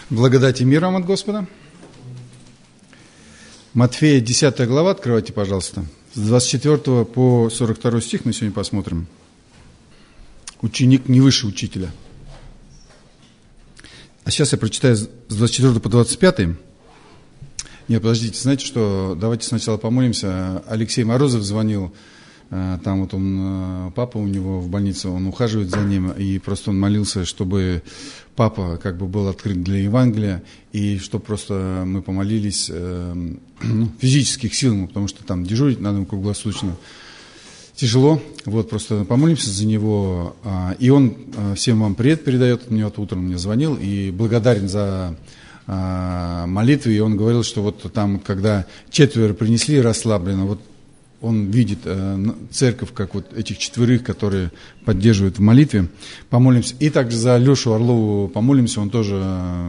Благодать и мир вам от Господа. Матфея, 10 глава, открывайте, пожалуйста. С 24 по 42 стих мы сегодня посмотрим. Ученик не выше учителя. А сейчас я прочитаю с 24 по 25. Нет, подождите, знаете что, давайте сначала помолимся. Алексей Морозов звонил, там вот он, папа у него в больнице, он ухаживает за ним, и просто он молился, чтобы папа как бы был открыт для Евангелия, и чтобы просто мы помолились физических сил ему, потому что там дежурить надо круглосуточно. Тяжело, вот просто помолимся за него, и он всем вам привет передает, мне вот утром мне звонил, и благодарен за молитвы, и он говорил, что вот там, когда 4 принесли расслабленно, вот он видит церковь, как вот этих 4, которые поддерживают в молитве. Помолимся. И также за Лешу Орлову помолимся. Он тоже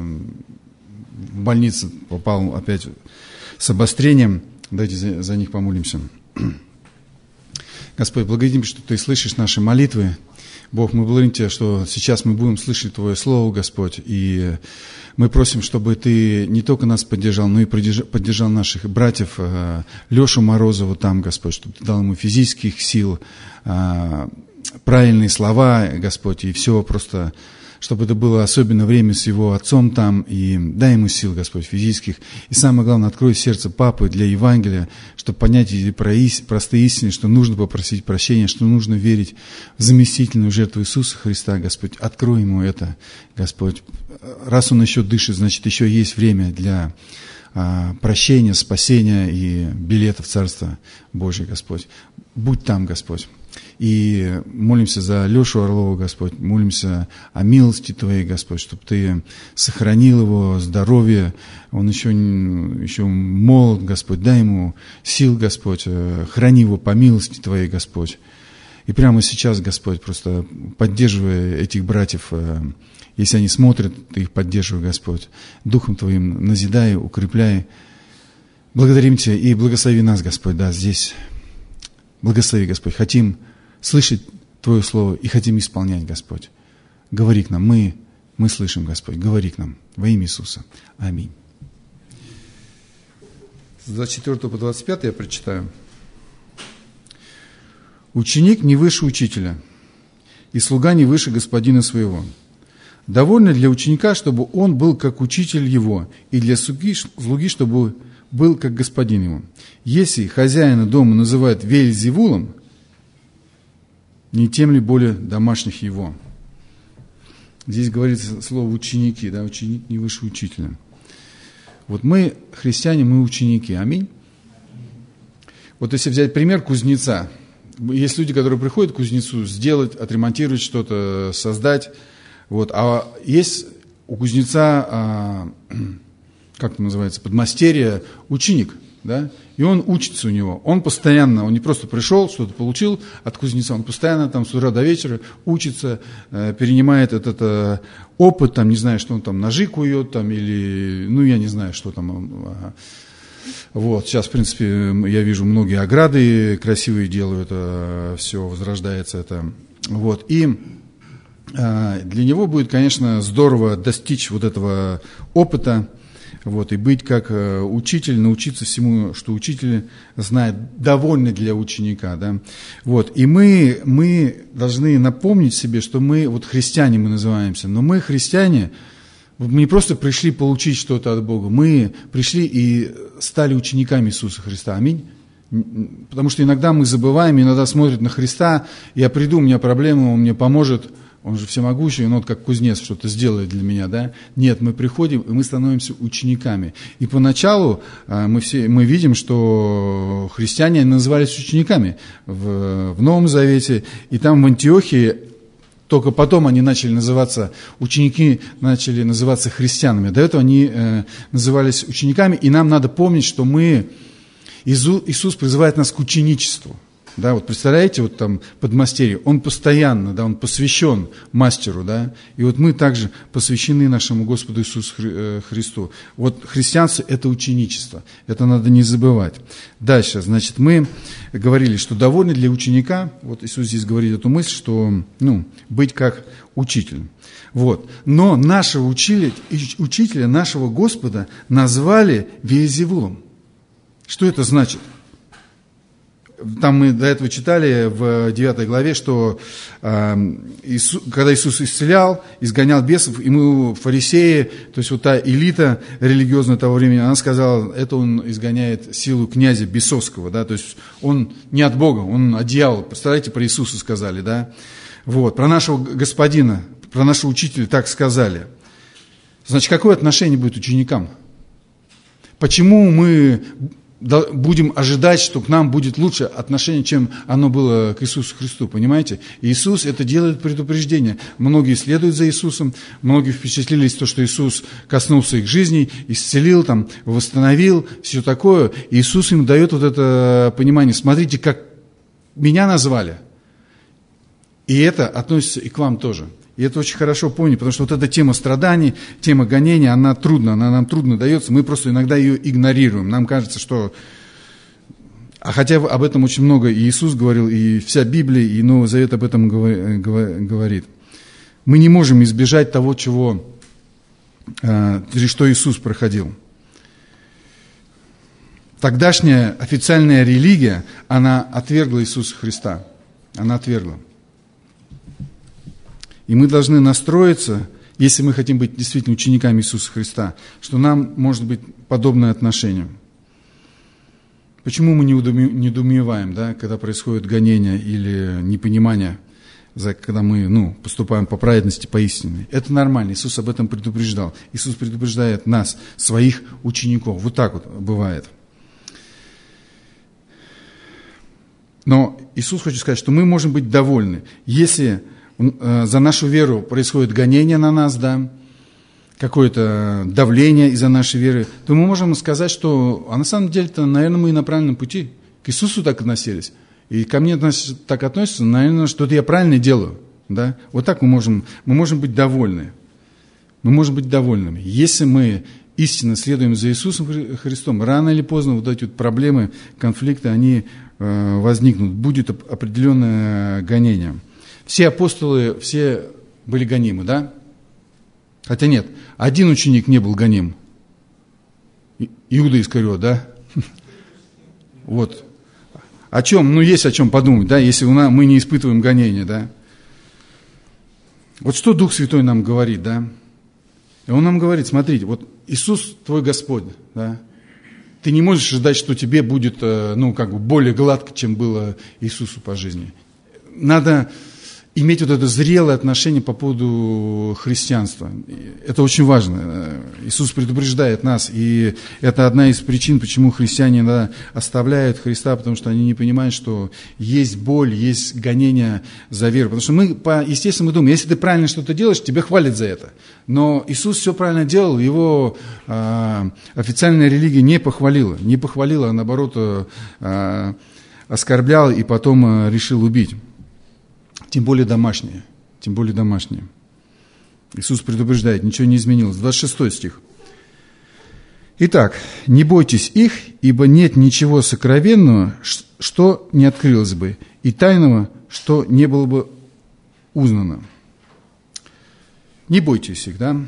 в больницу попал опять с обострением. Давайте за них помолимся. Господь, благодарим, что Ты слышишь наши молитвы. Бог, мы благодарим Тебя, что сейчас мы будем слышать Твое Слово, Господь, и мы просим, чтобы Ты не только нас поддержал, но и поддержал наших братьев, Лешу Морозову там, Господь, чтобы Ты дал ему физических сил, правильные слова, Господь, и все просто, чтобы это было особенно время с его отцом там, и дай ему сил, Господь, физических. И самое главное, открой сердце папы для Евангелия, чтобы понять эти простые истины, что нужно попросить прощения, что нужно верить в заместительную жертву Иисуса Христа, Господь. Открой ему это, Господь. Раз он еще дышит, значит, еще есть время для прощения, спасения и билета в Царство Божие, Господь. Будь там, Господь. И молимся за Лешу Орлова, Господь, молимся о милости Твоей, Господь, чтобы Ты сохранил его здоровье, он еще молод, Господь, дай ему сил, Господь, храни его по милости Твоей, Господь. И прямо сейчас, Господь, просто поддерживая этих братьев, если они смотрят, Ты их поддерживай, Господь, Духом Твоим назидай, укрепляй. Благодарим Тебя и благослови нас, Господь, да, здесь. Благослови, Господь, хотим слышать Твое Слово и хотим исполнять, Господь. Говори к нам, мы слышим, Господь, говори к нам во имя Иисуса. Аминь. С 24 по 25 я прочитаю. Ученик не выше учителя, и слуга не выше господина своего. Довольно для ученика, чтобы он был как учитель его, и для слуги, чтобы был как господин его. Если хозяина дома называют Вельзевулом, не тем ли более домашних его. Здесь говорится слово ученики, да, ученик не выше учителя. Вот мы, христиане, мы ученики, аминь. Вот если взять пример кузнеца, есть люди, которые приходят к кузнецу сделать, отремонтировать что-то, создать, вот, а есть у кузнеца, как это называется, подмастерье, ученик, да, и он учится у него, он постоянно, он не просто пришел, что-то получил от кузнеца, он постоянно там с утра до вечера учится, перенимает этот опыт, там, не знаю, что он там, ножи кует, там, или, ну, я не знаю, что там, вот, сейчас, в принципе, я вижу, многие ограды красивые делают, все возрождается это, вот, и для него будет, конечно, здорово достичь вот этого опыта, вот, и быть как учитель, научиться всему, что учитель знает, довольно для ученика. Да? Вот, и мы должны напомнить себе, что мы, вот христиане мы называемся, но мы христиане, мы не просто пришли получить что-то от Бога, мы пришли и стали учениками Иисуса Христа. Аминь. Потому что иногда мы забываем, иногда смотрят на Христа, я приду, у меня проблема, Он мне поможет, Он же всемогущий, он вот как кузнец что-то сделает для меня, да? Нет, мы приходим, и мы становимся учениками. И поначалу мы видим, что христиане назывались учениками в Новом Завете, и там в Антиохии, только потом они начали называться, ученики начали называться христианами. До этого они назывались учениками, и нам надо помнить, что Иисус призывает нас к ученичеству. Да, вот представляете, вот там подмастерье, он постоянно, да, он посвящен мастеру, да, и вот мы также посвящены нашему Господу Иисусу Христу. Вот христианство – это ученичество, это надо не забывать. Дальше, значит, мы говорили, что довольно для ученика, вот Иисус здесь говорит эту мысль, что, быть как учитель. Вот. Но нашего учителя, нашего Господа назвали Веельзевулом. Что это значит? Там мы до этого читали в 9 главе, что когда Иисус исцелял, изгонял бесов, ему фарисеи, то есть вот та элита религиозная того времени, она сказала, это он изгоняет силу князя бесовского, да, то есть он не от Бога, он от дьявола. Представляете, про Иисуса сказали, да? Вот, про нашего господина, про нашего учителя так сказали. Значит, какое отношение будет ученикам? Почему мы будем ожидать, что к нам будет лучше отношение, чем оно было к Иисусу Христу, понимаете? Иисус это делает предупреждение. Многие следуют за Иисусом, многие впечатлились то, что Иисус коснулся их жизней, исцелил, там, восстановил, все такое. И Иисус им дает вот это понимание. Смотрите, как меня назвали. И это относится и к вам тоже. И это очень хорошо помнить, потому что вот эта тема страданий, тема гонения, она нам трудно дается, мы просто иногда ее игнорируем. Нам кажется, что... А хотя об этом очень много и Иисус говорил, и вся Библия, и Новый Завет об этом говорит. Мы не можем избежать того, что Иисус проходил. Тогдашняя официальная религия, она отвергла Иисуса Христа. Она отвергла. И мы должны настроиться, если мы хотим быть действительно учениками Иисуса Христа, что нам может быть подобное отношение. Почему мы не недоумеваем, да, когда происходит гонение или непонимание, когда мы поступаем по праведности, по истине? Это нормально, Иисус об этом предупреждал. Иисус предупреждает нас, своих учеников. Вот так вот бывает. Но Иисус хочет сказать, что мы можем быть довольны, если за нашу веру происходит гонение на нас, да, какое-то давление из-за нашей веры, то мы можем сказать, что, на самом деле-то, наверное, мы и на правильном пути. К Иисусу так относились. И ко мне так относятся, наверное, что-то я правильно делаю. Да? Вот так мы можем быть довольны. Мы можем быть довольными. Если мы истинно следуем за Иисусом Христом, рано или поздно вот эти вот проблемы, конфликты, они возникнут. Будет определенное гонение. Все апостолы, все были гонимы, да? Хотя нет, один ученик не был гоним. Иуда Искариот, да? Вот. О чем? Есть о чем подумать, да, если мы не испытываем гонения, да? Вот что Дух Святой нам говорит, да? И Он нам говорит, смотрите, вот Иисус твой Господь, да? Ты не можешь ждать, что тебе будет, более гладко, чем было Иисусу по жизни. Надо иметь вот это зрелое отношение по поводу христианства. Это очень важно. Иисус предупреждает нас, и это одна из причин, почему христиане иногда оставляют Христа, потому что они не понимают, что есть боль, есть гонение за веру. Потому что естественно, мы думаем, если ты правильно что-то делаешь, тебя хвалят за это. Но Иисус все правильно делал, его официальная религия не похвалила, а наоборот оскорбляла и потом решил убить. Тем более домашние. Иисус предупреждает, ничего не изменилось. 26 стих. Итак, не бойтесь их, ибо нет ничего сокровенного, что не открылось бы, и тайного, что не было бы узнано. Не бойтесь их, да?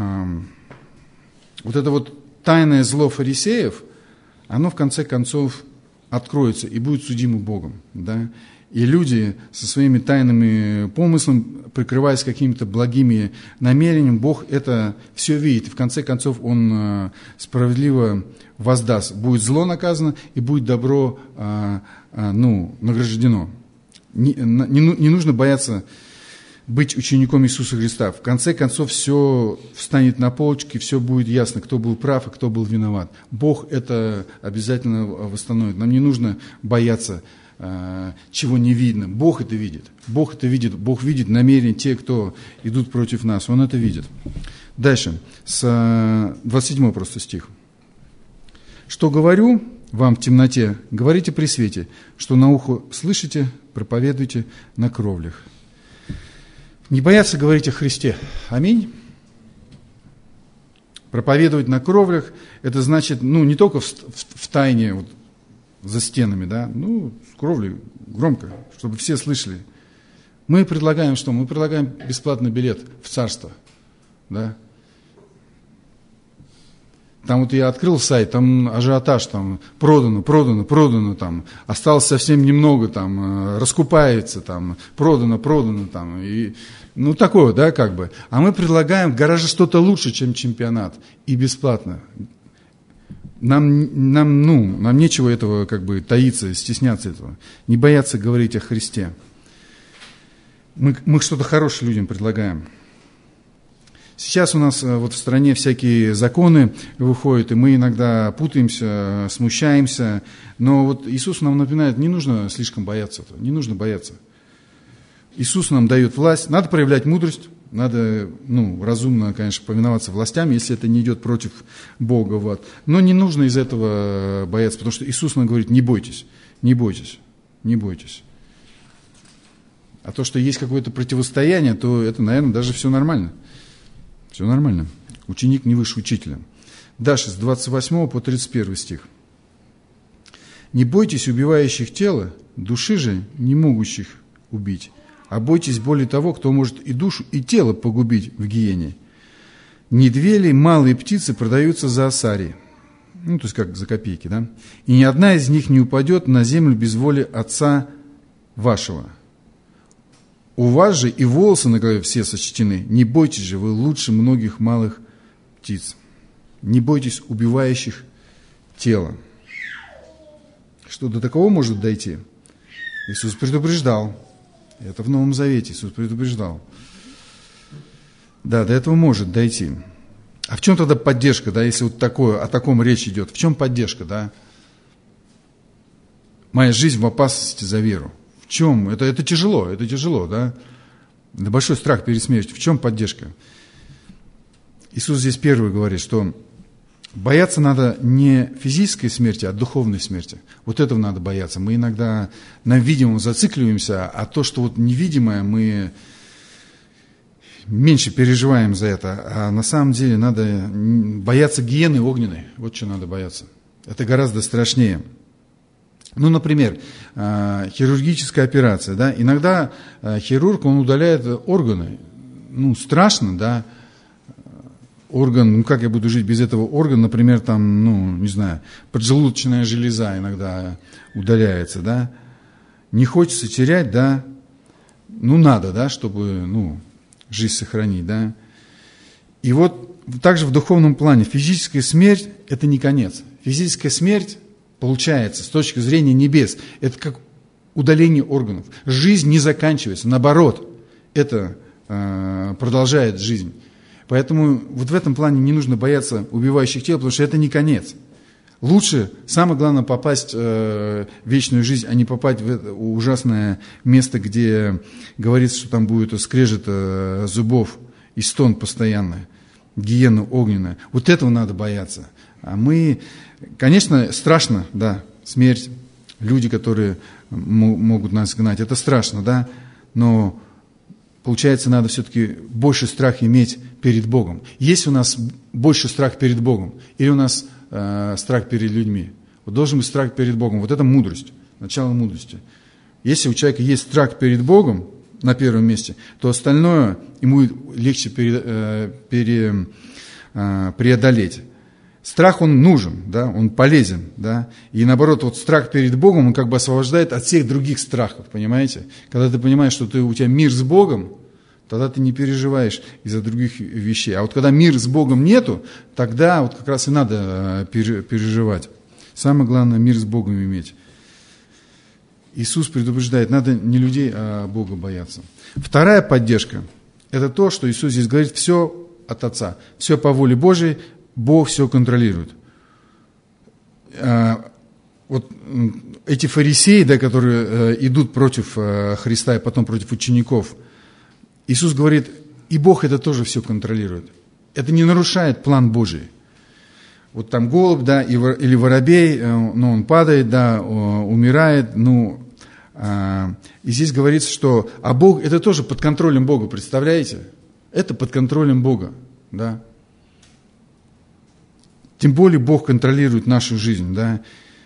Вот это вот тайное зло фарисеев, оно в конце концов откроется и будет судимо Богом, да? И люди со своими тайными помыслами, прикрываясь какими-то благими намерениями, Бог это все видит. И в конце концов Он справедливо воздаст. Будет зло наказано и будет добро награждено. Не нужно бояться быть учеником Иисуса Христа. В конце концов все встанет на полочке, все будет ясно, кто был прав и кто был виноват. Бог это обязательно восстановит. Нам не нужно бояться чего не видно. Бог это видит. Бог видит намерения тех, кто идут против нас. Он это видит. Дальше, с 27 просто стих. Что говорю, вам в темноте, говорите при свете, что на ухо слышите, проповедуйте на кровлях. Не бояться говорить о Христе. Аминь. Проповедовать на кровлях, это значит, не только в тайне, вот, за стенами, да, с кровлей громко, чтобы все слышали. Мы предлагаем что? Мы предлагаем бесплатный билет в царство, да. Там вот я открыл сайт, там ажиотаж, там продано, там осталось совсем немного, там раскупается, там продано, там и такое, да, как бы. А мы предлагаем гораздо что-то лучше, чем чемпионат, и бесплатно. Нам нечего этого как бы таиться, стесняться этого, не бояться говорить о Христе. Мы что-то хорошее людям предлагаем. Сейчас у нас вот в стране всякие законы выходят, и мы иногда путаемся, смущаемся. Но вот Иисус нам напоминает, не нужно слишком бояться этого, не нужно бояться. Иисус нам дает власть, надо проявлять мудрость, надо разумно, конечно, повиноваться властям, если это не идет против Бога. Вот. Но не нужно из этого бояться, потому что Иисус нам говорит, не бойтесь, не бойтесь, не бойтесь. А то, что есть какое-то противостояние, то это, наверное, даже все нормально. Все нормально. Ученик не выше учителя. Дальше, с 28 по 31 стих. «Не бойтесь убивающих тело, души же не могущих убить, а бойтесь более того, кто может и душу, и тело погубить в гиене. Не две ли малые птицы продаются за осари?» То есть как за копейки, да? «И ни одна из них не упадет на землю без воли Отца вашего. У вас же и волосы на голове все сочтены. Не бойтесь же, вы лучше многих малых птиц. Не бойтесь убивающих тело». Что до такого может дойти? Иисус предупреждал. Это в Новом Завете Иисус предупреждал. Да, до этого может дойти. А в чем тогда поддержка, да, если вот о таком речь идет? В чем поддержка, да? Моя жизнь в опасности за веру. В чем? Это тяжело, да? Это большой страх перед смертью. В чем поддержка? Иисус здесь первый говорит, что бояться надо не физической смерти, а духовной смерти. Вот этого надо бояться. Мы иногда на видимом зацикливаемся, а то, что вот невидимое, мы меньше переживаем за это. А на самом деле надо бояться гиены огненной. Вот что надо бояться. Это гораздо страшнее. Например, хирургическая операция, да, иногда хирург, он удаляет органы, страшно, да, орган, как я буду жить без этого органа, например, там, не знаю, поджелудочная железа иногда удаляется, да, не хочется терять, да, надо, да, чтобы, жизнь сохранить, да, и вот также в духовном плане физическая смерть – это не конец, физическая смерть получается, с точки зрения небес, это как удаление органов. Жизнь не заканчивается, наоборот, это продолжает жизнь. Поэтому вот в этом плане не нужно бояться убивающих тел, потому что это не конец. Лучше, самое главное, попасть в вечную жизнь, а не попасть в это ужасное место, где говорится, что там будет скрежет зубов и стон постоянный, гиена огненная. Вот этого надо бояться. А мы, конечно, страшно, да, смерть, люди, которые могут нас гнать, это страшно, да, но получается, надо все-таки больше страх иметь перед Богом. Есть у нас больше страх перед Богом или у нас страх перед людьми? Вот должен быть страх перед Богом. Вот это мудрость, начало мудрости. Если у человека есть страх перед Богом на первом месте, то остальное ему легче преодолеть. Страх, он нужен, да, он полезен, да, и наоборот, вот страх перед Богом, он как бы освобождает от всех других страхов, понимаете? Когда ты понимаешь, что у тебя мир с Богом, тогда ты не переживаешь из-за других вещей. А вот когда мир с Богом нету, тогда вот как раз и надо переживать. Самое главное, мир с Богом иметь. Иисус предупреждает, надо не людей, а Бога бояться. Вторая поддержка, это то, что Иисус здесь говорит, все от Отца, все по воле Божией, Бог все контролирует. Вот эти фарисеи, да, которые идут против Христа и потом против учеников, Иисус говорит, и Бог это тоже все контролирует. Это не нарушает план Божий. вот там голубь, да, или воробей, ну, он падает, да, умирает, ну, и здесь говорится, что, а Бог, это тоже под контролем Бога, представляете? Это под контролем Бога, да. Тем более Бог контролирует нашу жизнь, да.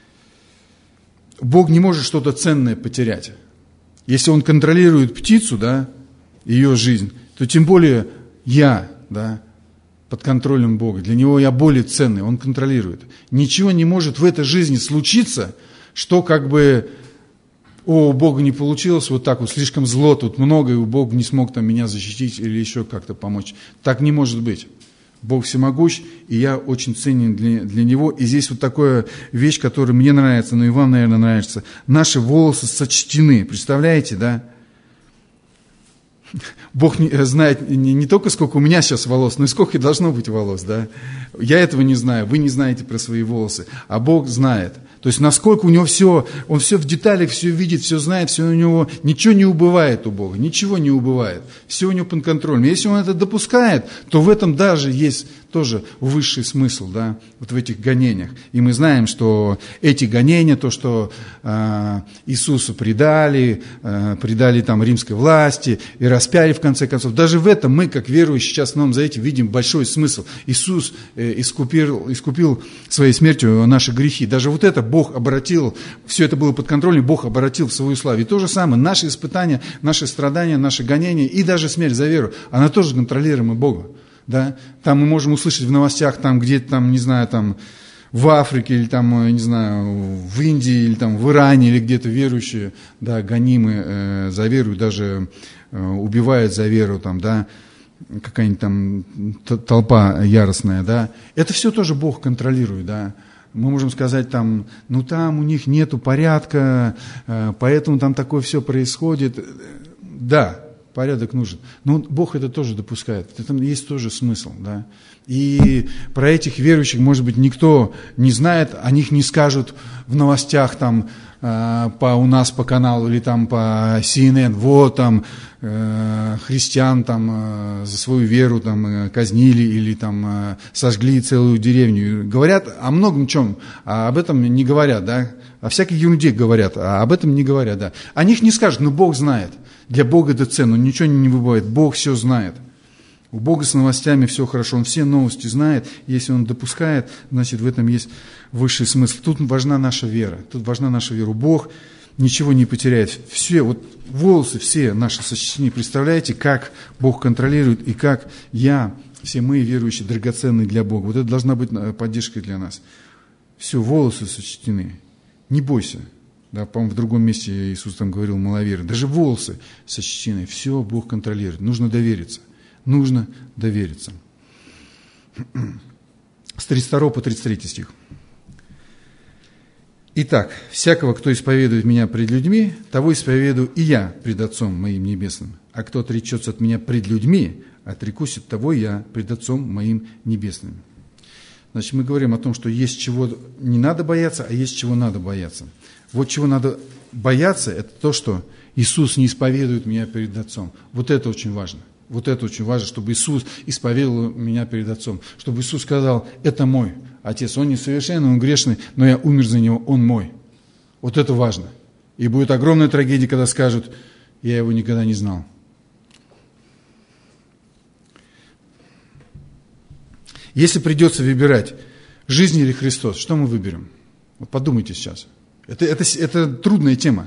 Бог не может что-то ценное потерять. Если Он контролирует птицу, да, ее жизнь, то тем более я, да, под контролем Бога. Для Него я более ценный, Он контролирует. Ничего не может в этой жизни случиться, что как бы, у Бога не получилось, вот так вот, слишком зло тут много, и Бог не смог там меня защитить или еще как-то помочь. Так не может быть. Бог всемогущ, и я очень ценен для Него. И здесь вот такая вещь, которая мне нравится, но и вам, наверное, нравится. Наши волосы сочтены, представляете, да? Бог знает не только, сколько у меня сейчас волос, но и сколько должно быть волос, да? Я этого не знаю, вы не знаете про свои волосы, а Бог знает. То есть, насколько у него все, он все в деталях, все видит, все знает, все у него, ничего не убывает у Бога, ничего не убывает, все у него под контролем. Если он это допускает, то в этом даже есть тоже высший смысл, да, вот в этих гонениях. И мы знаем, что эти гонения, то, что Иисуса предали там римской власти и распяли в конце концов, даже в этом мы, как верующие, сейчас в Новом Завете видим большой смысл. Иисус искупил своей смертью наши грехи. Даже вот это Бог обратил, все это было под контролем, Бог обратил в свою славу. И то же самое, наши испытания, наши страдания, наши гонения и даже смерть за веру, она тоже контролируема Богом. Да? Там мы можем услышать в новостях, там где-то, там, не знаю, там в Африке, или там, не знаю, в Индии, или там в Иране, или где-то верующие, да, гонимы за веру, даже убивают за веру, там, да, какая-нибудь там толпа яростная, да. Это все тоже Бог контролирует, да. Мы можем сказать, там, ну там у них нету порядка, поэтому там такое все происходит. Да, порядок нужен. Но Бог это тоже допускает. В этом есть тоже смысл, да. И про этих верующих, может быть, никто не знает, о них не скажут в новостях там у нас по каналу или там по CNN, вот там христиан там за свою веру там казнили или там сожгли целую деревню. Говорят о многом чем, а об этом не говорят, да. О всякой ерунде говорят, а об этом не говорят, да. О них не скажут, но Бог знает. Для Бога это ценно, ничего не бывает. Бог все знает. У Бога с новостями все хорошо, Он все новости знает. Если Он допускает, значит в этом есть высший смысл. Тут важна наша вера. Тут важна наша вера. Бог ничего не потеряет. Все, вот волосы все наши сочтены. Представляете, как Бог контролирует и как все мы верующие, драгоценные для Бога. Вот это должна быть поддержкой для нас. Все, волосы сочтены. Не бойся. Да, по-моему, в другом месте Иисус там говорил маловеры. Даже волосы сочтены. Все Бог контролирует. Нужно довериться. Нужно довериться. С 32 по 33 стих. Итак, всякого, кто исповедует меня пред людьми, того исповедую и я пред Отцом моим небесным. А кто отречется от меня пред людьми, отрекусь от того я пред Отцом моим небесным. Значит, мы говорим о том, что есть чего не надо бояться, а есть чего надо бояться. Вот чего надо бояться, это то, что Иисус не исповедует меня перед Отцом. Вот это очень важно. Вот это очень важно, чтобы Иисус исповедовал меня перед Отцом. Чтобы Иисус сказал, это мой Отец. Он несовершенный, он грешный, но я умер за него, он мой. Вот это важно. И будет огромная трагедия, когда скажут, я его никогда не знал. Если придется выбирать, жизнь или Христос, что мы выберем? Вот подумайте сейчас. Это трудная тема.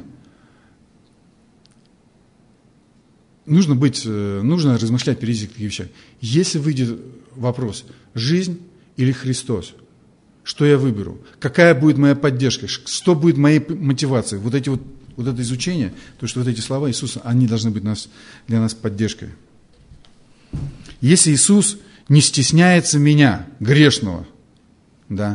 Нужно размышлять перед этими вещами. Если выйдет вопрос, жизнь или Христос, что я выберу? Какая будет моя поддержка? Что будет моей мотивацией? Вот это изучение, то, что вот эти слова Иисуса, они должны быть для нас поддержкой. Если Иисус не стесняется меня, грешного, да,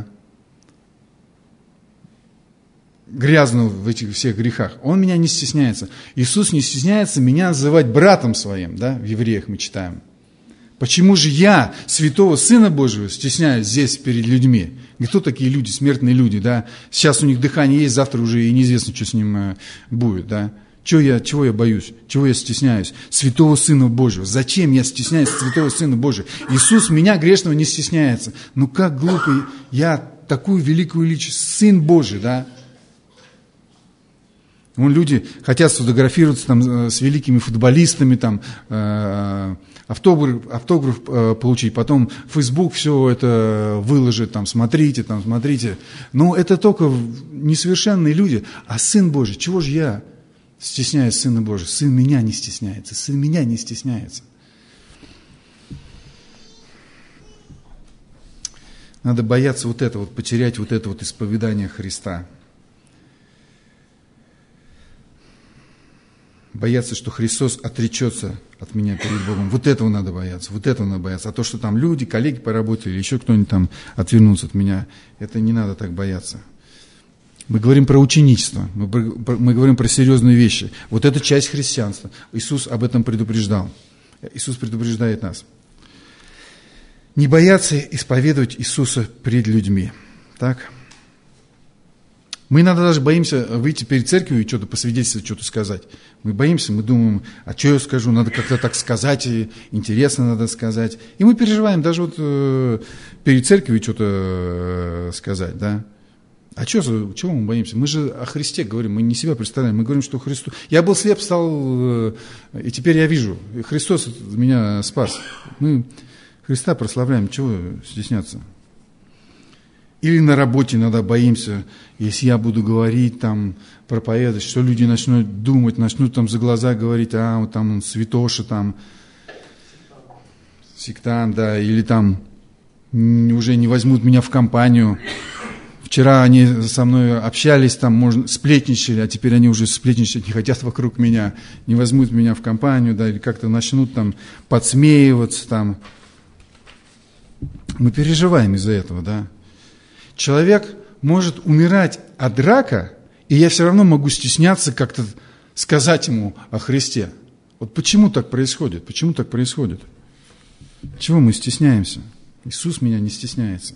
грязного в этих всех грехах, Он меня не стесняется. Иисус не стесняется меня называть братом своим, да, в Евреях мы читаем. Почему же я, святого Сына Божьего, стесняюсь здесь перед людьми? Кто такие люди, смертные люди, да? Сейчас у них дыхание есть, завтра уже и неизвестно, что с ним будет, да? Чего я боюсь? Чего я стесняюсь? Святого Сына Божьего. Зачем я стесняюсь Святого Сына Божьего? Иисус меня, грешного, не стесняется. Ну как глупый, я такую великую личность, Сын Божий, да? Вон люди хотят сфотографироваться там с великими футболистами, там, автограф получить, потом в Facebook все это выложит, там, смотрите. Но это только несовершенные люди. А Сын Божий, чего же я стесняюсь Сына Божия? Сын меня не стесняется, Сын меня не стесняется. Надо бояться вот этого, потерять вот это вот исповедание Христа. Бояться, что Христос отречется от меня перед Богом. Вот этого надо бояться. А то, что там люди, коллеги по работе или еще кто-нибудь там отвернутся от меня, это не надо так бояться. Мы говорим про ученичество, мы говорим про серьезные вещи. Вот это часть христианства. Иисус об этом предупреждал. Иисус предупреждает нас. Не бояться исповедовать Иисуса перед людьми. Так? Мы иногда даже боимся выйти перед церковью и что-то посвидетельствовать, что-то сказать. Мы боимся, мы думаем, а что я скажу, надо как-то так сказать, и интересно надо сказать. И мы переживаем даже вот перед церковью что-то сказать, да. А чего мы боимся? Мы же о Христе говорим, мы не себя представляем, мы говорим, что Христос... Я был слеп, стал, и теперь я вижу. Христос меня спас. Мы Христа прославляем, чего стесняться? Или на работе иногда боимся, если я буду говорить, там, проповедовать, что люди начнут думать, начнут там за глаза говорить, вот там он святоша, там, сектант, да, или там уже не возьмут меня в компанию. Вчера они со мной общались, там, может, сплетничали, а теперь они уже сплетничать не хотят вокруг меня, не возьмут меня в компанию, да, или как-то начнут там подсмеиваться, там. Мы переживаем из-за этого, да. Человек может умирать от рака, и я все равно могу стесняться как-то сказать ему о Христе. Вот почему так происходит? Почему так происходит? Чего мы стесняемся? Иисус меня не стесняется.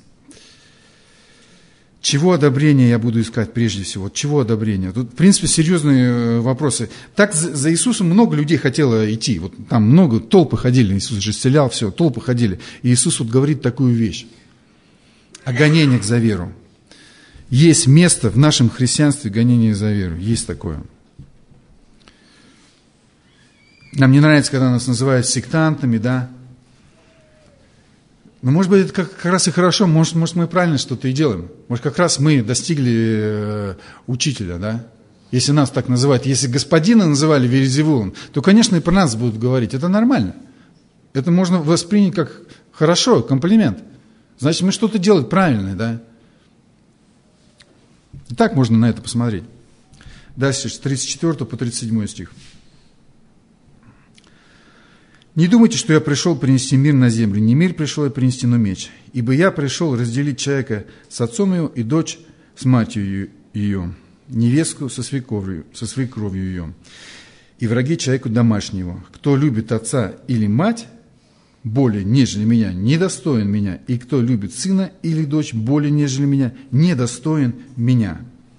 Чего одобрения я буду искать прежде всего? Чего одобрения? Тут, в принципе, серьезные вопросы. Так за Иисусом много людей хотело идти. Вот там много, толпы ходили. Иисус же исцелял, все, толпы ходили. И Иисус вот говорит такую вещь. О гонениях за веру. Есть место в нашем христианстве гонения за веру. Есть такое. Нам не нравится, когда нас называют сектантами, да. Но может быть это как раз и хорошо, может мы правильно что-то и делаем. Может как раз мы достигли учителя, да. Если нас так называют, если господина называли Вельзевулом, то, конечно, и про нас будут говорить. Это нормально. Это можно воспринять как хорошо, комплимент. Значит, мы что-то делаем правильное, да? И так можно на это посмотреть. Дальше, с 34 по 37 стих. «Не думайте, что я пришел принести мир на землю. Не мир пришел я принести, но меч. Ибо я пришел разделить человека с отцом его и дочь с матерью ее, невестку со свекровью ее, и враги человеку домашнего. Кто любит отца или мать более, нежели меня, недостоин меня, и кто любит сына или дочь более, нежели меня, недостоин меня».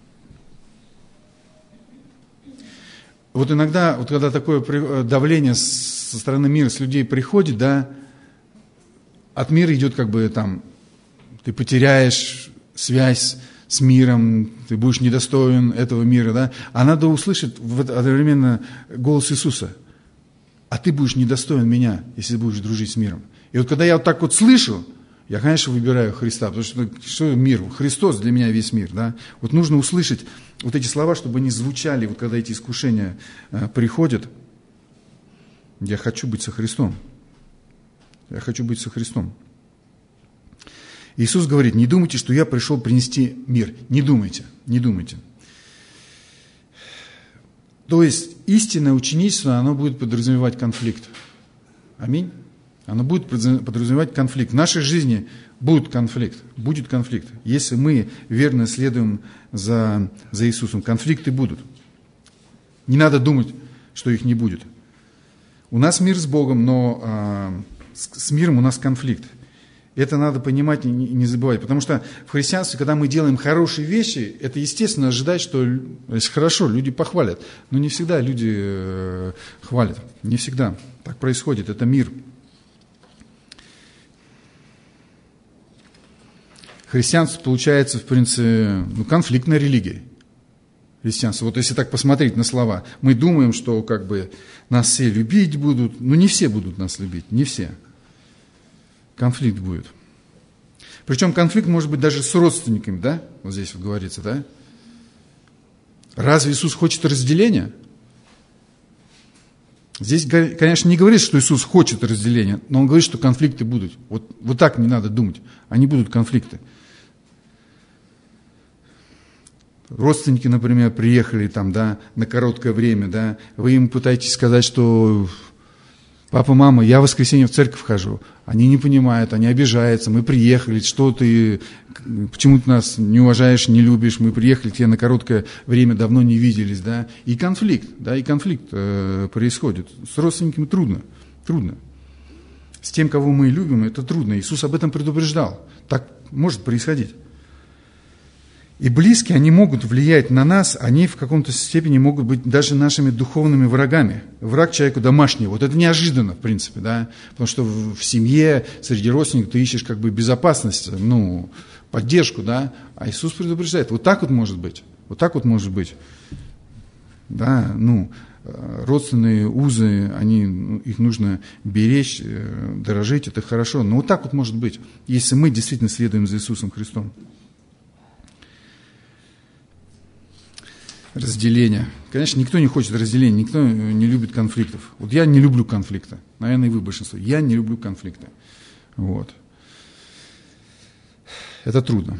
Вот иногда, вот когда такое давление со стороны мира, с людей приходит, да, от мира идет как бы там, ты потеряешь связь с миром, ты будешь недостоин этого мира, да, а надо услышать одновременно голос Иисуса. А ты будешь недостоин меня, если будешь дружить с миром. И вот когда я вот так вот слышу, я, конечно, выбираю Христа, потому что мир? Христос для меня весь мир, да. Вот нужно услышать вот эти слова, чтобы они звучали, вот когда эти искушения приходят. Я хочу быть со Христом. Я хочу быть со Христом. Иисус говорит, не думайте, что я пришел принести мир. Не думайте, не думайте. То есть истинное ученичество, оно будет подразумевать конфликт. Аминь. Оно будет подразумевать конфликт. В нашей жизни будет конфликт. Если мы верно следуем за Иисусом, конфликты будут. Не надо думать, что их не будет. У нас мир с Богом, но с миром у нас конфликт. Это надо понимать и не забывать. Потому что в христианстве, когда мы делаем хорошие вещи, это естественно ожидать, что если хорошо, люди похвалят. Но не всегда люди хвалят. Не всегда. Так происходит. Это мир. Христианство получается, в принципе, конфликтная религия. Христианство. Вот если так посмотреть на слова, мы думаем, что как бы нас все любить будут. Но не все будут нас любить. Не все. Конфликт будет. Причем конфликт может быть даже с родственниками, да? Вот здесь вот говорится, да? Разве Иисус хочет разделения? Здесь, конечно, не говорится, что Иисус хочет разделения, но Он говорит, что конфликты будут. Вот так не надо думать. Они будут конфликты. Родственники, например, приехали там, да, на короткое время, да, вы им пытаетесь сказать, что папа, мама, я в воскресенье в церковь хожу. Они не понимают, они обижаются. Мы приехали, что ты, почему ты нас не уважаешь, не любишь? Мы приехали к тебе на короткое время, давно не виделись, да. И конфликт происходит. С родственниками трудно. С тем, кого мы любим, это трудно. Иисус об этом предупреждал. Так может происходить. И близкие, они могут влиять на нас, они в каком-то степени могут быть даже нашими духовными врагами. Враг человеку домашний. Вот это неожиданно, в принципе, да. Потому что в семье, среди родственников ты ищешь как бы безопасность, поддержку, да. А Иисус предупреждает, вот так вот может быть. Вот так вот может быть. Да, родственные узы, их нужно беречь, дорожить, это хорошо. Но вот так вот может быть, если мы действительно следуем за Иисусом Христом. Разделение. Конечно, никто не хочет разделения, никто не любит конфликтов. Вот я не люблю конфликта. Наверное, и вы большинство. Я не люблю конфликты. Вот. Это трудно.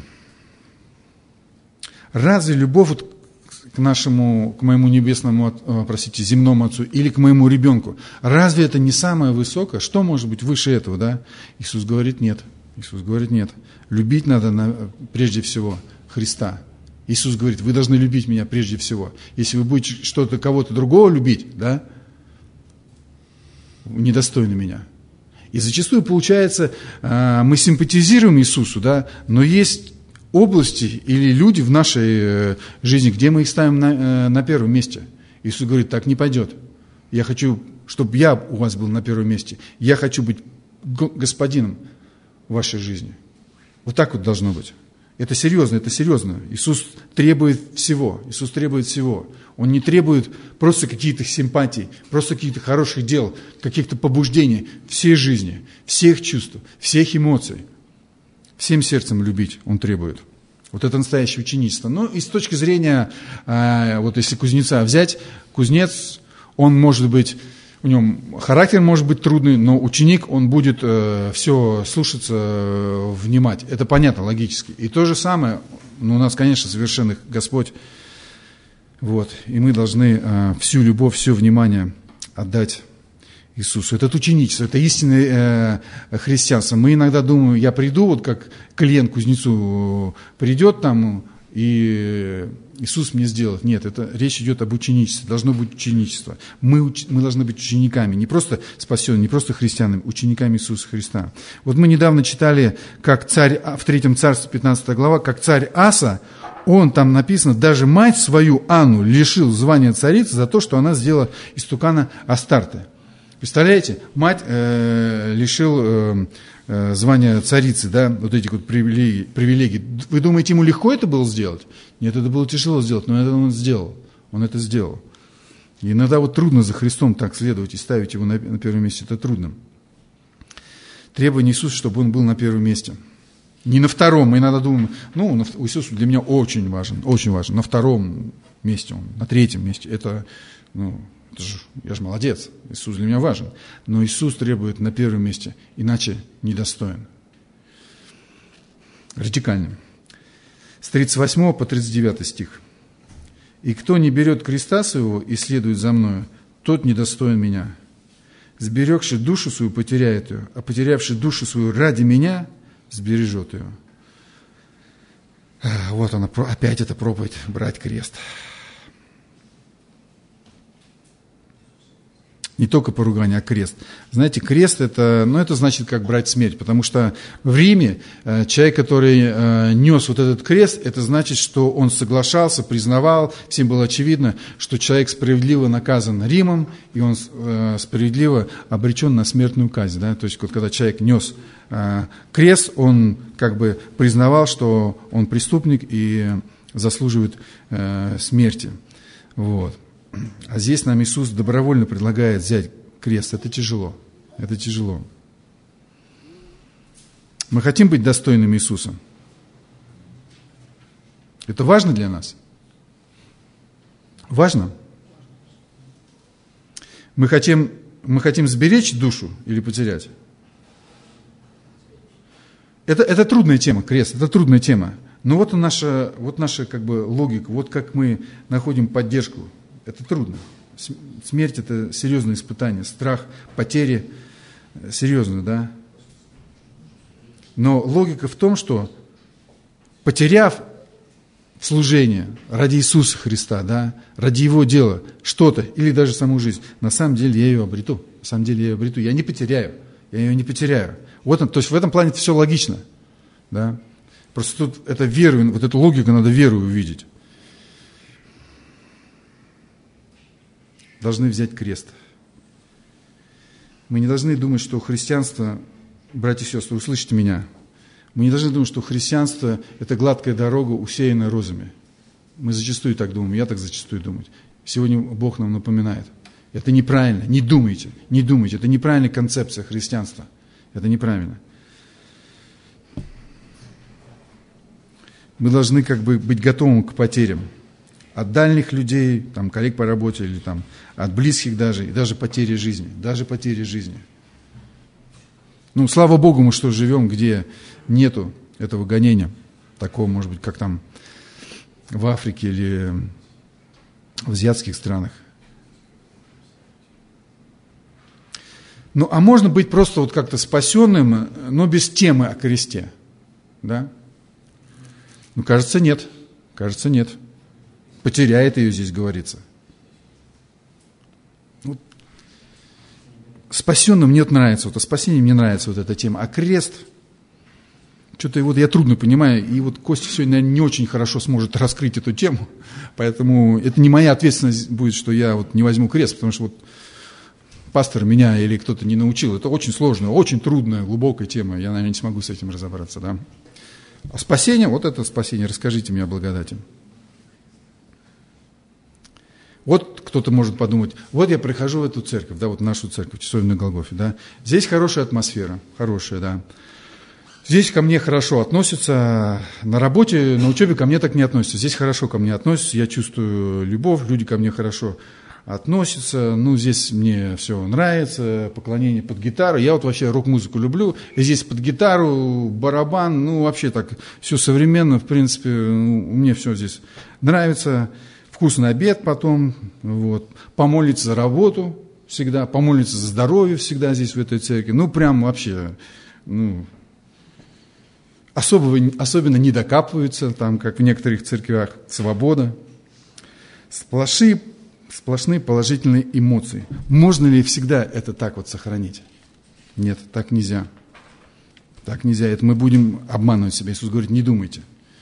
Разве любовь к моему небесному, земному отцу или к моему ребенку, разве это не самое высокое? Что может быть выше этого, да? Иисус говорит, нет. Любить надо прежде всего Христа. Иисус говорит, вы должны любить меня прежде всего. Если вы будете кого-то другого любить, да, недостойны меня. И зачастую получается, мы симпатизируем Иисусу, да, но есть области или люди в нашей жизни, где мы их ставим на первом месте. Иисус говорит, так не пойдет. Я хочу, чтобы я у вас был на первом месте. Я хочу быть господином в вашей жизни. Вот так вот должно быть. Это серьезно. Иисус требует всего. Он не требует просто каких-то симпатий, просто каких-то хороших дел, каких-то побуждений всей жизни, всех чувств, всех эмоций. Всем сердцем любить Он требует. Вот это настоящее ученичество. Но и с точки зрения, вот если кузнеца взять, кузнец, он может быть, у него характер может быть трудный, но ученик, он будет все слушаться, внимать. Это понятно, логически. И то же самое, у нас, конечно, совершенный Господь. Вот, и мы должны всю любовь, все внимание отдать Иисусу. Это ученичество, это истинное христианство. Мы иногда думаем, я приду, вот как клиент к кузнецу придет там, и Иисус мне сделает. Нет, это речь идет об ученичестве. Должно быть ученичество. Мы должны быть учениками, не просто спасенными, не просто христианами, учениками Иисуса Христа. Вот мы недавно читали, как царь, в 3 царстве, 15 глава, как царь Аса, он там написано, даже мать свою Анну лишил звания царицы за то, что она сделала истукана Астарты. Представляете, мать лишил звания царицы, да, вот этих вот привилегий. Вы думаете, ему легко это было сделать? Нет, это было тяжело сделать, но это он сделал. Он это сделал. И иногда вот трудно за Христом так следовать и ставить его на первом месте. Это трудно. Требование Иисуса, чтобы он был на первом месте. Не на втором. Мы иногда думаем, Иисус для меня очень важен. На втором месте он, на третьем месте. Я же молодец, Иисус для меня важен. Но Иисус требует на первом месте, иначе недостоин. Радикально. С 38 по 39 стих. «И кто не берет креста своего и следует за мною, тот недостоин меня. Сберегший душу свою потеряет ее, а потерявший душу свою ради меня сбережет ее». Вот она, опять эта проповедь, брать крест. Не только поругание, а крест. Знаете, крест это значит как брать смерть, потому что в Риме человек, который нес вот этот крест, это значит, что он соглашался, признавал, всем было очевидно, что человек справедливо наказан Римом, и он справедливо обречен на смертную казнь. Да? То есть, вот, когда человек нес крест, он как бы признавал, что он преступник и заслуживает смерти. Вот. А здесь нам Иисус добровольно предлагает взять крест. Это тяжело. Это тяжело. Мы хотим быть достойными Иисуса. Это важно для нас? Важно? Мы хотим сберечь душу или потерять? Это трудная тема, крест, это трудная тема. Но вот наша как бы логика, вот как мы находим поддержку. Это трудно. Смерть – это серьезное испытание. Страх, потери – серьезно, да? Но логика в том, что, потеряв служение ради Иисуса Христа, да, ради Его дела, что-то, или даже саму жизнь, на самом деле я ее обрету. На самом деле я ее обрету. Я не потеряю. Я ее не потеряю. То есть в этом плане все логично. Да? Просто тут это веру, вот эту логику надо веру увидеть. Должны взять крест. Мы не должны думать, что христианство, братья и сестры, услышите меня, мы не должны думать, что христианство – это гладкая дорога, усеянная розами. Мы зачастую так думаем, я так зачастую думаю. Сегодня Бог нам напоминает. Это неправильно, не думайте, это неправильная концепция христианства. Это неправильно. Мы должны как бы быть готовы к потерям. От дальних людей, там, коллег по работе, или там, от близких даже, и даже потери жизни. Слава Богу, мы что живем, где нету этого гонения, такого, может быть, как там в Африке или в азиатских странах. А можно быть просто вот как-то спасенным, но без темы о кресте, да? Кажется, нет. Потеряет ее, здесь говорится. Спасенным мне нравится, о спасении мне нравится вот эта тема. А крест, что-то я трудно понимаю, и Костя сегодня, наверное, не очень хорошо сможет раскрыть эту тему, поэтому это не моя ответственность будет, что я не возьму крест, потому что пастор меня или кто-то не научил. Это очень сложная, очень трудная, глубокая тема, я, наверное, не смогу с этим разобраться, да. А спасение, это спасение, расскажите мне о благодати. Кто-то может подумать, я прихожу в эту церковь, да, в нашу церковь, Часовню на Голгофе, да, здесь хорошая атмосфера, да, здесь ко мне хорошо относятся, на работе, на учебе ко мне так не относятся, здесь хорошо ко мне относятся, я чувствую любовь, люди ко мне хорошо относятся, здесь мне все нравится, поклонение под гитару, я вообще рок-музыку люблю, и здесь под гитару, барабан, вообще так, все современно, в принципе, мне все здесь нравится. Вкусный обед потом, помолиться за работу всегда, помолиться за здоровье всегда здесь в этой церкви. Прям вообще, особенно не докапываются, там, как в некоторых церквях, свобода. Сплошные положительные эмоции. Можно ли всегда это так сохранить? Нет, так нельзя. Так нельзя, это мы будем обманывать себя. Иисус говорит, не думайте.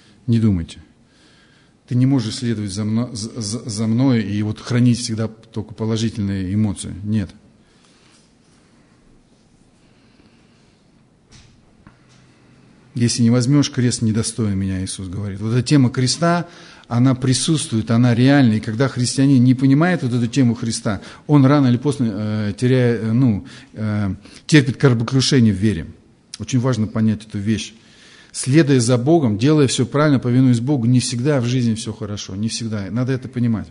Ты не можешь следовать за мной и хранить всегда только положительные эмоции. Нет. Если не возьмешь крест, недостоин меня, Иисус говорит. Эта тема креста, она присутствует, она реальна. И когда христианин не понимает эту тему Христа, он рано или поздно терпит кораблекрушение в вере. Очень важно понять эту вещь. Следуя за Богом, делая все правильно, повинуясь Богу, не всегда в жизни все хорошо, не всегда. Надо это понимать.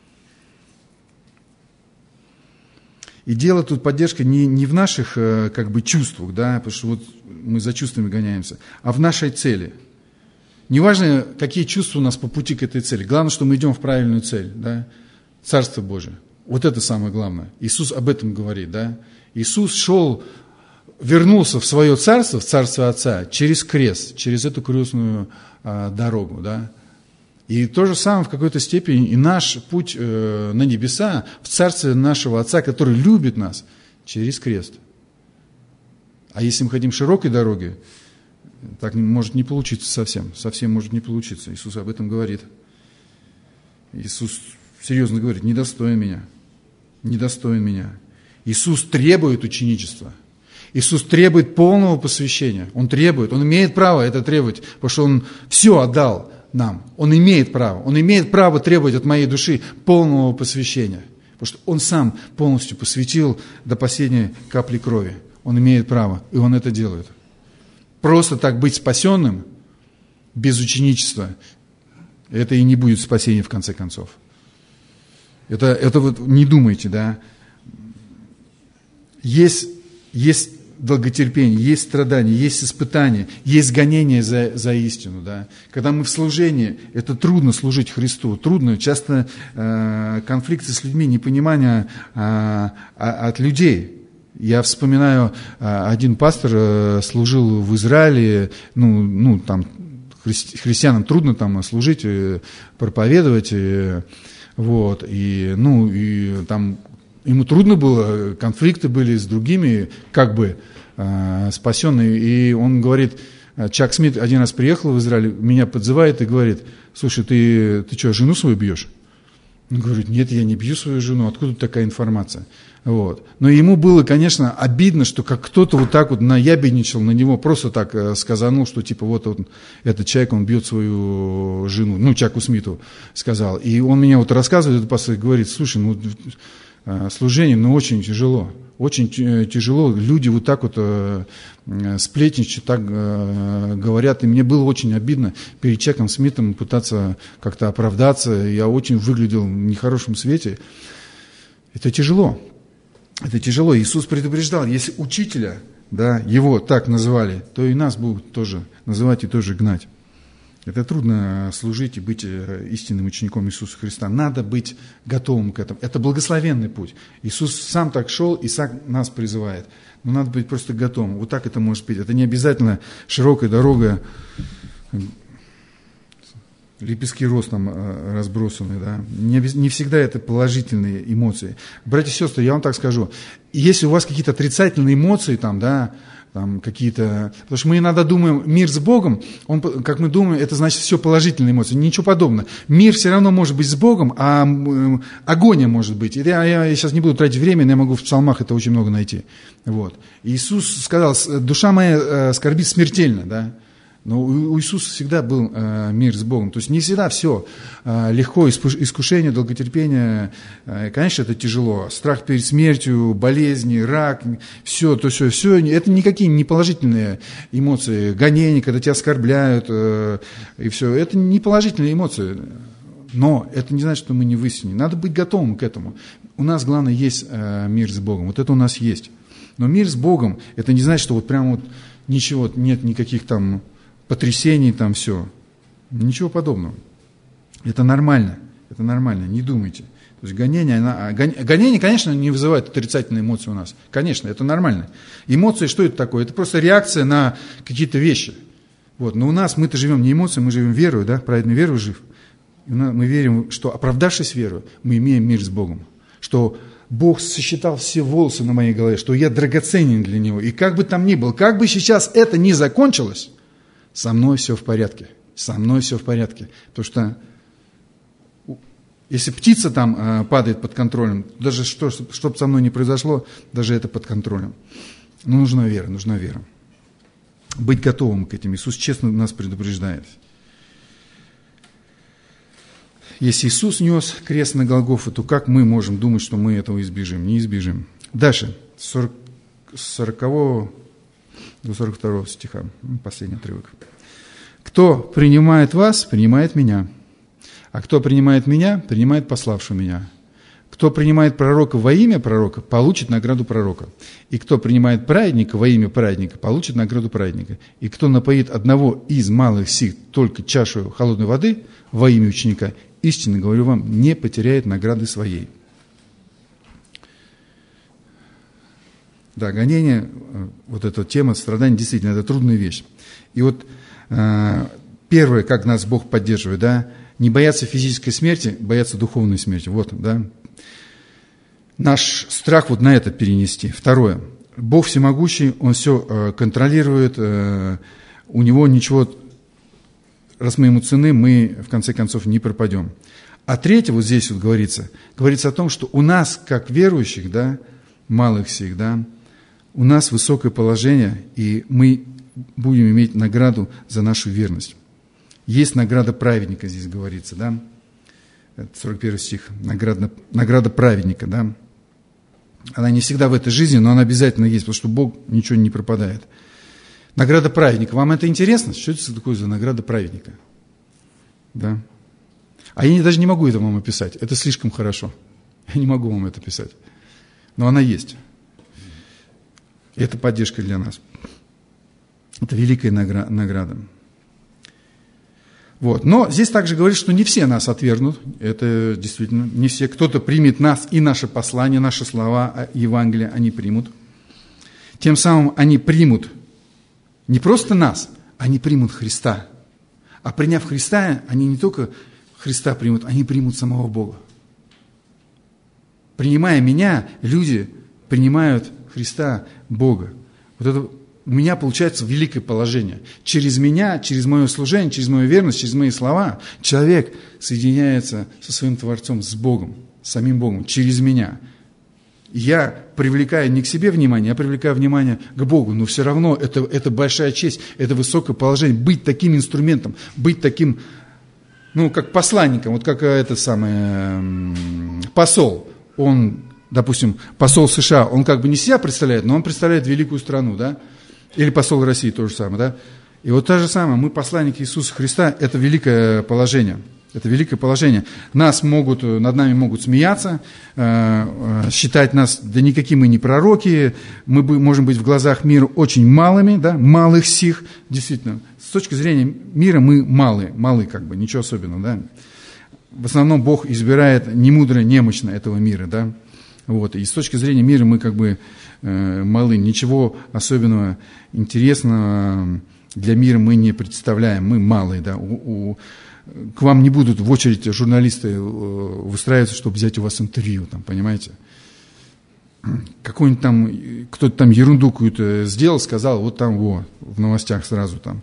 И дело тут поддержка не в наших чувствах, да, потому что мы за чувствами гоняемся, а в нашей цели. Неважно, какие чувства у нас по пути к этой цели. Главное, что мы идем в правильную цель, да, Царство Божие. Это самое главное. Иисус об этом говорит, да. Иисус вернулся в свое царство, в царство Отца, через крест, через эту крестную дорогу, да. И то же самое в какой-то степени и наш путь на небеса, в царстве нашего Отца, который любит нас, через крест. А если мы хотим широкой дороги, так может не получиться совсем. Совсем может не получиться. Иисус об этом говорит. Иисус серьезно говорит: недостоин меня. Недостоин меня. Иисус требует ученичества. Иисус требует полного посвящения. Он требует, Он имеет право это требовать, потому что Он все отдал нам. Он имеет право. Он имеет право требовать от моей души полного посвящения. Потому что Он сам полностью посвятил до последней капли крови. Он имеет право, и Он это делает. Просто так быть спасенным без ученичества, это и не будет спасения в конце концов. Это вот не думайте, да. Есть долготерпение, есть страдания, есть испытания, есть гонение за истину, да. Когда мы в служении, это трудно служить Христу, трудно, часто конфликты с людьми, непонимание от людей. Я вспоминаю, один пастор служил в Израиле, там христианам трудно там служить, проповедовать, вот, и там ему трудно было, конфликты были с другими, как бы спасенными, и он говорит, Чак Смит один раз приехал в Израиль, меня подзывает и говорит: слушай, ты что, жену свою бьешь? Он говорит: нет, я не бью свою жену, откуда такая информация? Вот. Но ему было, конечно, обидно, что как кто-то вот так вот наябедничал на него, просто так сказанул, что типа вот этот человек, он бьет свою жену, Чаку Смиту сказал. И он меня вот рассказывает, этот пастор, говорит: слушай, служение, очень тяжело. Очень тяжело, люди вот так вот сплетничают, так говорят, и мне было очень обидно перед Чаком Смитом пытаться как-то оправдаться, я очень выглядел в нехорошем свете. Это тяжело, это тяжело. Иисус предупреждал, если учителя, да, его так назвали, то и нас будут тоже называть и тоже гнать. Это трудно служить и быть истинным учеником Иисуса Христа. Надо быть готовым к этому. Это благословенный путь. Иисус сам так шел и сам нас призывает. Но надо быть просто готовым. Вот так это может быть. Это не обязательно широкая дорога, лепестки роз там разбросаны. Да? Не всегда это положительные эмоции. Братья и сестры, я вам так скажу. Если у вас какие-то отрицательные эмоции, там какие-то... Потому что мы иногда думаем, мир с Богом, как мы думаем, это значит все положительные эмоции. Ничего подобного. Мир все равно может быть с Богом, а агония может быть. Я сейчас не буду тратить время, но я могу в псалмах это очень много найти. Вот. Иисус сказал: душа моя скорбит смертельно, да? Но у Иисуса всегда был мир с Богом. То есть не всегда все легко, искушение, долготерпение. Конечно, это тяжело. Страх перед смертью, болезни, рак, все. Это никакие не положительные эмоции. Гонения, когда тебя оскорбляют, и все. Это не положительные эмоции. Но это не значит, что мы не в истине. Надо быть готовым к этому. У нас, главное, есть мир с Богом. Вот это у нас есть. Но мир с Богом, это не значит, что вот прямо вот ничего, нет никаких там потрясений, там все. Ничего подобного. Это нормально, не думайте. То есть гонение, конечно, не вызывает отрицательные эмоции у нас. Конечно, это нормально. Эмоции, что это такое? Это просто реакция на какие-то вещи. Вот. Но у нас, мы-то живем не эмоциями, мы живем верою, да, праведной верою жив. И мы верим, что, оправдавшись верою, мы имеем мир с Богом. Что Бог сосчитал все волосы на моей голове, что я драгоценен для Него. И как бы там ни было, как бы сейчас это ни закончилось, со мной все в порядке. Со мной все в порядке. Потому что если птица там падает под контролем, даже что бы со мной ни произошло, даже это под контролем. Но нужна вера. Быть готовым к этим. Иисус честно нас предупреждает. Если Иисус нес крест на Голгофу, то как мы можем думать, что мы этого избежим? Не избежим. Дальше, с 40 до 42 стиха, последний отрывок. «Кто принимает вас, принимает меня. А кто принимает меня, принимает пославшего меня. Кто принимает пророка во имя пророка, получит награду пророка. И кто принимает праведника во имя праведника, получит награду праведника. И кто напоит одного из малых сих только чашу холодной воды во имя ученика, истинно говорю вам, не потеряет награды своей». Да, гонение, вот эта тема страдания, действительно, это трудная вещь. И вот первое, как нас Бог поддерживает, да, Не боятся физической смерти, боятся духовной смерти. Вот, да. Наш страх вот на это перенести. Второе. Бог всемогущий, Он все контролирует, у Него ничего, раз мы Ему ценны, мы в конце концов не пропадем. А третье, вот здесь вот говорится о том, что у нас, как верующих, да, малых сих, да, у нас высокое положение, и мы будем иметь награду за нашу верность. Есть награда праведника, здесь говорится, да, это 41 стих, награда праведника, да. Она не всегда в этой жизни, но она обязательно есть, потому что Бог ничего не пропадает. Награда праведника. Вам это интересно? Что это такое за награда праведника? Да. А я даже не могу это вам описать. Это слишком хорошо. Я не могу вам это писать. Но она есть. И это поддержка для нас. Это великая награда. Вот. Но здесь также говорится, что не все нас отвергнут. Это действительно не все. Кто-то примет нас и наше послание, наши слова Евангелия, они примут. Тем самым они примут не просто нас, они примут Христа. А приняв Христа, они не только Христа примут, они примут самого Бога. Принимая меня, люди принимают Христа, Бога. Вот это у меня получается великое положение. Через меня, через мое служение, через мою верность, через мои слова человек соединяется со своим Творцом, с Богом, с самим Богом, через меня. Я привлекаю не к себе внимание, я привлекаю внимание к Богу, но все равно это большая честь, это высокое положение, быть таким инструментом, быть таким, как посланником, вот как этот самый посол, он, допустим, посол США, он как бы не себя представляет, но он представляет великую страну, да, или посол России, то же самое, да, и вот то же самое, мы посланники Иисуса Христа, это великое положение. Это великое положение. Над нами могут смеяться, считать нас, да никакие мы не пророки, мы можем быть в глазах мира очень малыми, да, малых сих, действительно. С точки зрения мира мы малы как бы, ничего особенного, да. В основном Бог избирает немудро, немощно этого мира, да. Вот. И с точки зрения мира мы как бы малы, ничего особенного, интересного для мира мы не представляем, мы малые, да. К вам не будут в очередь журналисты выстраиваться, чтобы взять у вас интервью, там, понимаете? Какой-нибудь там, кто-то там ерунду какую-то сделал, сказал, вот там, в новостях сразу там.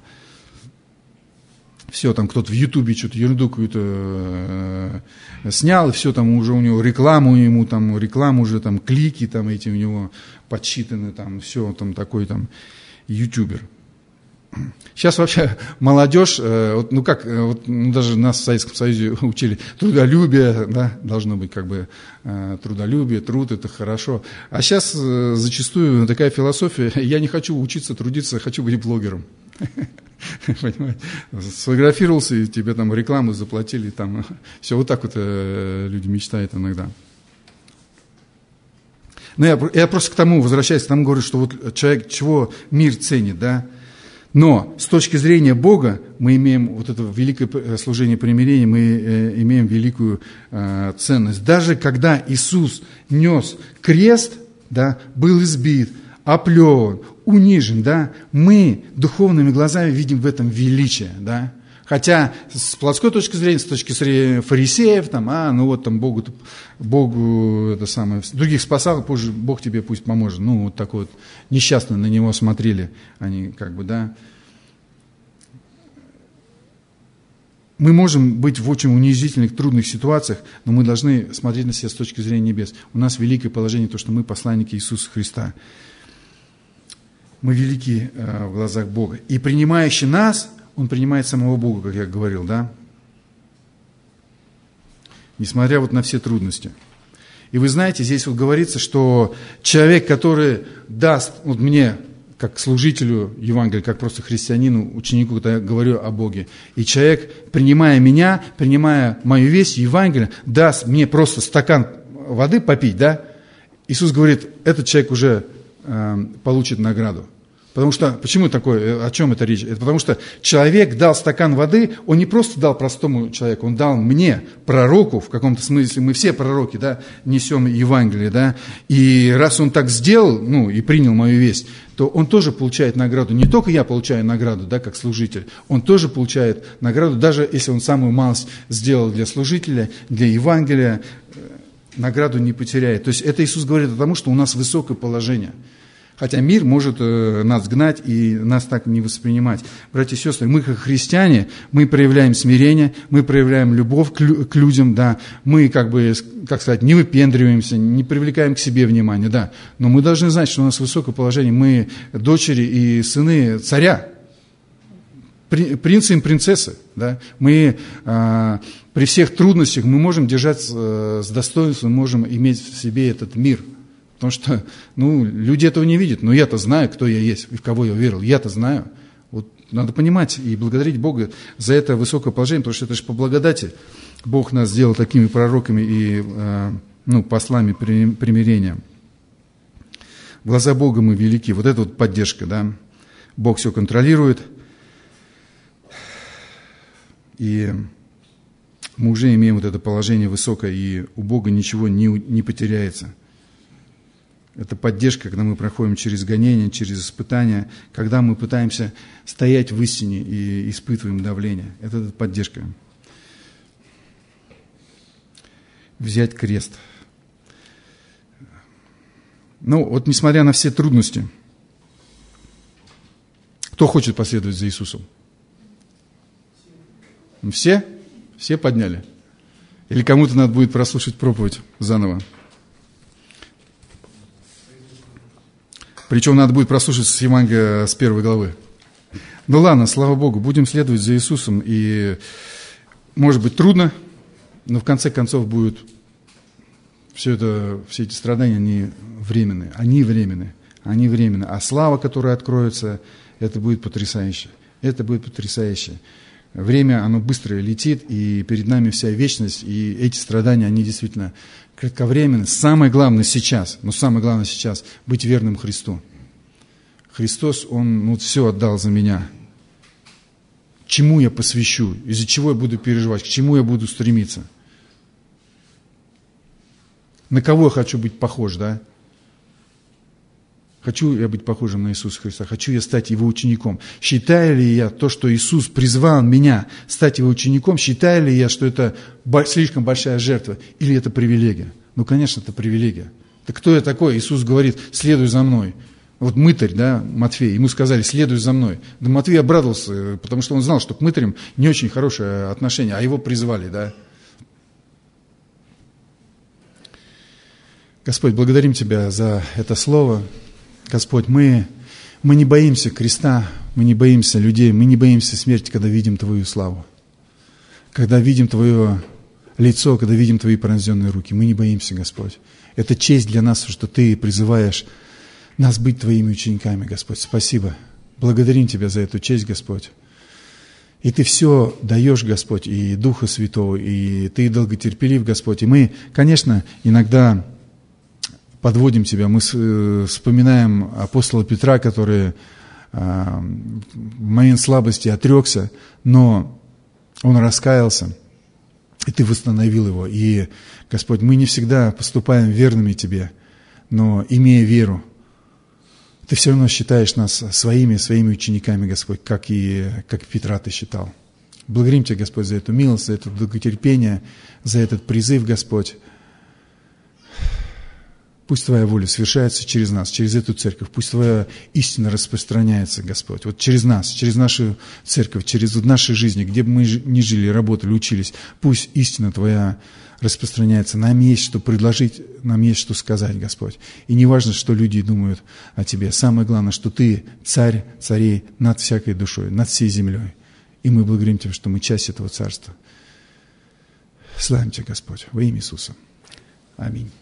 Все, там кто-то в Ютубе что-то ерунду какую-то снял, и все, там уже у него рекламу уже там, клики там эти у него подсчитаны, там, все, там такой там ютубер. Сейчас вообще молодежь, даже нас в Советском Союзе учили трудолюбие, да, должно быть как бы трудолюбие, труд, это хорошо. А сейчас зачастую такая философия, я не хочу учиться трудиться, хочу быть блогером. Понимаете? Сфотографировался, и тебе там рекламу заплатили, там, все, вот так вот люди мечтают иногда. Но я просто возвращаюсь к тому, говорю, что вот человек, чего мир ценит, да. Но с точки зрения Бога мы имеем вот это великое служение примирения, мы имеем великую ценность. Даже когда Иисус нес крест, да, был избит, оплеван, унижен, да, мы духовными глазами видим в этом величие, да. Хотя с плотской точки зрения, с точки зрения фарисеев, там, Богу это самое, других спасал, позже Бог тебе пусть поможет. Вот так вот несчастно на него смотрели они, как бы, да. Мы можем быть в очень унизительных, трудных ситуациях, но мы должны смотреть на себя с точки зрения небес. У нас великое положение, то, что мы посланники Иисуса Христа. Мы велики в глазах Бога. И принимающий нас, он принимает самого Бога, как я говорил, да? Несмотря вот на все трудности. И вы знаете, здесь вот говорится, что человек, который даст, вот мне, как служителю Евангелия, как просто христианину, ученику, когда я говорю о Боге, и человек, принимая меня, принимая мою весть, Евангелие, даст мне просто стакан воды попить, да? Иисус говорит, этот человек уже получит награду. Потому что, почему такое, о чем это речь? Это потому что человек дал стакан воды, он не просто дал простому человеку, он дал мне, пророку, в каком-то смысле, мы все пророки, да, несем Евангелие, да, и раз он так сделал, и принял мою весть, то то он тоже получает награду. Не только я получаю награду, да, как служитель, он тоже получает награду, даже если он самую малость сделал для служителя, для Евангелия, награду не потеряет. То есть это Иисус говорит о том, что у нас высокое положение. Хотя мир может нас гнать и нас так не воспринимать. Братья и сестры, мы как христиане, мы проявляем смирение, мы проявляем любовь к людям, да, мы не выпендриваемся, не привлекаем к себе внимания, да, но мы должны знать, что у нас высокое положение, мы дочери и сыны царя, принцы и принцессы, да, мы при всех трудностях мы можем держаться с достоинством, можем иметь в себе этот мир. Потому что, люди этого не видят. Но я-то знаю, кто я есть и в кого я верил. Я-то знаю. Вот надо понимать и благодарить Бога за это высокое положение, потому что это же по благодати. Бог нас сделал такими пророками и послами примирения. В глаза Бога мы велики. Вот это вот поддержка, да. Бог все контролирует. И мы уже имеем вот это положение высокое, и у Бога ничего не потеряется. Это поддержка, когда мы проходим через гонения, через испытания, когда мы пытаемся стоять в истине и испытываем давление. Это поддержка. Взять крест. Несмотря на все трудности, кто хочет последовать за Иисусом? Все? Все подняли? Или кому-то надо будет прослушать проповедь заново? Причем надо будет прослушать с Евангелия с 1 главы. Ладно, слава Богу, будем следовать за Иисусом. И может быть трудно, но в конце концов будет все эти страдания, они временные. А слава, которая откроется, это будет потрясающе. Время, оно быстро летит, и перед нами вся вечность, и эти страдания, они действительно кратковременны. Самое главное сейчас быть верным Христу. Христос, Он все отдал за меня. Чему я посвящу, из-за чего я буду переживать, к чему я буду стремиться? На кого я хочу быть похож, да? Хочу я быть похожим на Иисуса Христа, хочу я стать Его учеником. Считаю ли я то, что Иисус призвал меня стать Его учеником, считаю ли я, что это слишком большая жертва, или это привилегия? Конечно, это привилегия. Так кто я такой? Иисус говорит, следуй за мной. Вот мытарь, да, Матфей, ему сказали, следуй за мной. Да Матфей обрадовался, потому что он знал, что к мытарям не очень хорошее отношение, а его призвали, да. Господь, благодарим Тебя за это слово. Господь, мы не боимся креста, мы не боимся людей, мы не боимся смерти, когда видим Твою славу. Когда видим Твое лицо, когда видим Твои пронзенные руки. Мы не боимся, Господь. Это честь для нас, что Ты призываешь нас быть Твоими учениками, Господь. Спасибо. Благодарим Тебя за эту честь, Господь. И Ты все даешь, Господь, и Духа Святого, и Ты долготерпелив, Господь. И мы, конечно, иногда подводим Тебя, мы вспоминаем апостола Петра, который в момент слабости отрекся, но он раскаялся, и Ты восстановил его. И, Господь, мы не всегда поступаем верными Тебе, но, имея веру, Ты все равно считаешь нас своими учениками, Господь, как Петра Ты считал. Благодарим Тебя, Господь, за эту милость, за это долготерпение, за этот призыв, Господь. Пусть Твоя воля совершается через нас, через эту церковь. Пусть Твоя истина распространяется, Господь. Вот через нас, через нашу церковь, через наши жизни, где бы мы ни жили, работали, учились. Пусть истина Твоя распространяется. Нам есть что предложить, нам есть что сказать, Господь. И не важно, что люди думают о Тебе. Самое главное, что Ты царь царей над всякой душой, над всей землей. И мы благодарим Тебя, что мы часть этого царства. Славим Тебя, Господь, во имя Иисуса. Аминь.